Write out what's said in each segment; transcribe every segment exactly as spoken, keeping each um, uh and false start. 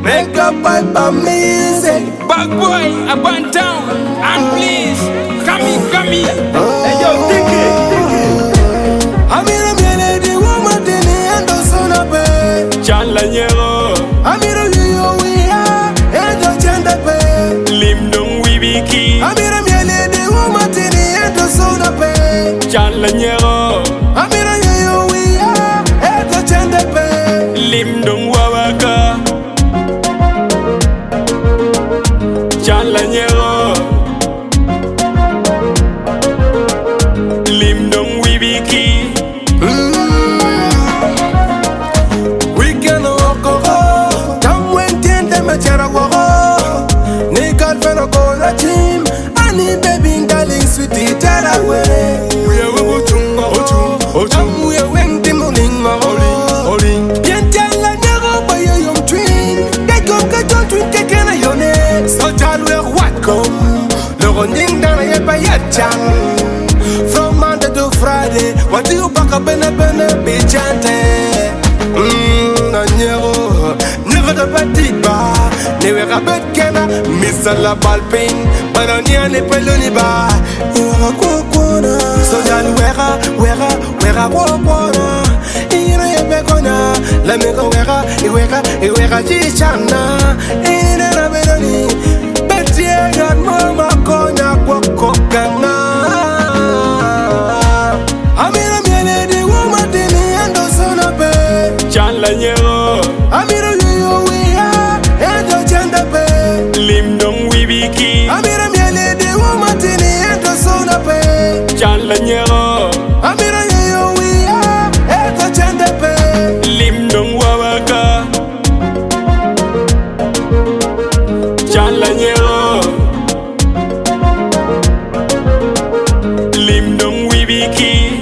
Make up by music. Bad boy, I burn down. And please, come in, come in. Hey yo, Tiki. Amira miele di woman tini endo sona pe. Chalanyero. Amira yo we are endo chenda pe. Limdong wibiki. Amira miele di woman tini endo sona pe. Chalanyero. Amira yo we are endo chenda pe. Limdong wawaka. Chalanyero. Limdong wibiki. We can walk over. Come when tiende me chera wako. Ni girlfriend go na gym. Ani baby darling sweetie tera we. We are we chunga ochung ochung. We are when the morning ma oli oli. Bien tella nero by your twin. They come ka ton twin ke kana yone. So jal we what come. Le running down a yet by yet chang. From Monday to Friday, what do you back up in a penny be chanted? Mmm, Nanyero, never the petit bar, never a bed canna, Mister La Balpin, but on the only peluniba. You are a cocoa, so Jan Wera, Wera, Wera, Wera, in a becona, let me go Wera, Iweka, Iweka, Chichana, in a bedoni, Betty and Mama Kona, Kokokana. Amira miele di woman tini endo sona pe. Chalanyero. Amira yo we are endo chenda pe. Limdong wibiki. Amira miele di woman tini endo sona pe. Chalanyero. Amira yo we are endo chenda pe. Limdong wawaka. Chalanyero. Limdong wibiki.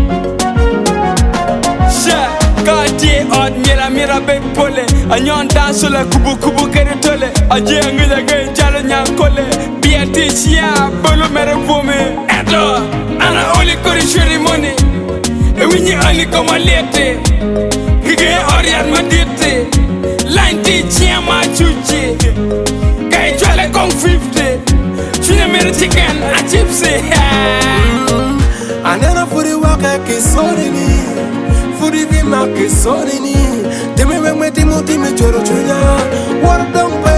Kati od mira mira be pole anyon danso la kubu kubu kere tole aje ngila ge jalo nyankole biati chia bolo mere vome edo ana oli kori shuri money e winyi ali koma lete gige oriat madite line ti chia ma chuchi kai jole kong fifty chune mere chicken a chipsi Anena furi waka kisonini. Furi vima kisonini. Deme weme timuti me choro chunya. What don't